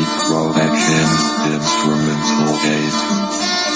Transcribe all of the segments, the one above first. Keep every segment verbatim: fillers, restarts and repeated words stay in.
Productions Instrumental Gate.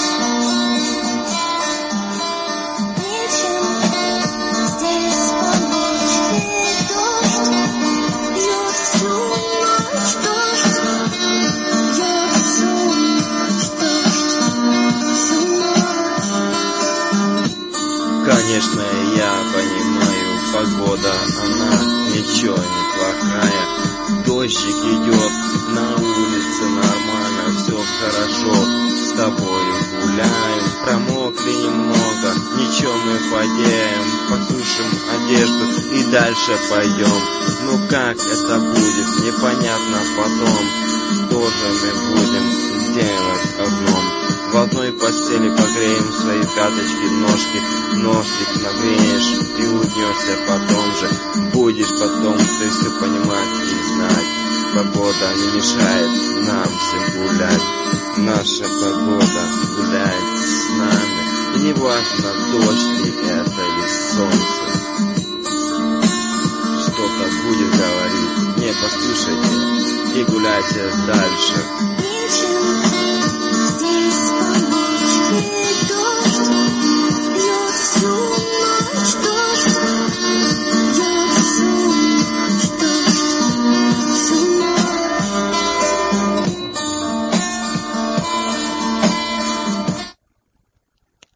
Конечно, я понимаю, погода, она ничего не плохая. Дождик идет, на улице нормально, все хорошо. С тобою гуляем, промокли немного, ничего мы поделаем, посушим одежду и дальше пойдем. Ну как это будет, непонятно потом, что же мы будем делать одном. В одной постели погреем свои пяточки, ножки, ножки нагреешь и уйдешься потом же. Будешь потом ты все понимать и знать. Погода не мешает нам всем гулять. Наша погода гуляет с нами. И не важно, дождь ли это или солнце. Что-то будет говорить, не послушайте и гуляйте дальше.